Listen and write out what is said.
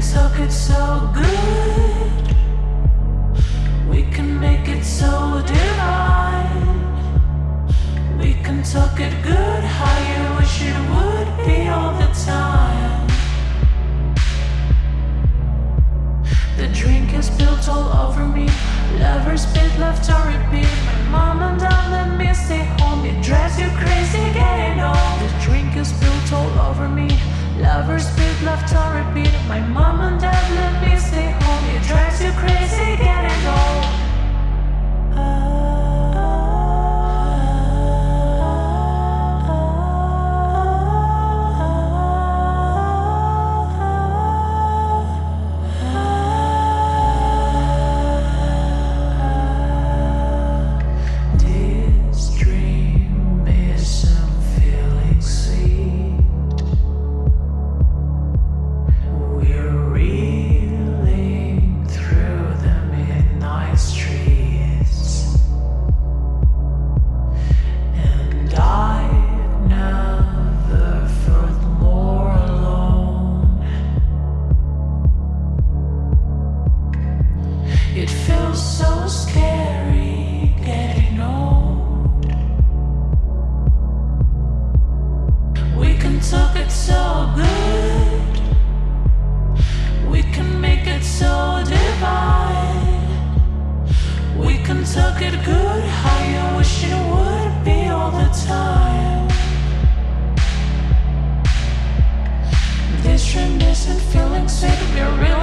took it so good. We can make it so divine. We can talk it good, how you wish it would be all the time. The drink is spilled all over me. Lovers spit, left to repeat. My mom and dad let me stay home. It drives you crazy getting old. The drink is spilled all over me. Lovers spit, left to repeat. My mom and dad let me stay home. It drives you crazy getting old. It feels so scary getting old. We can talk it so good. We can make it so divine. We can talk it good, how you wish it would be all the time. This reminiscent feeling sweet, we're real.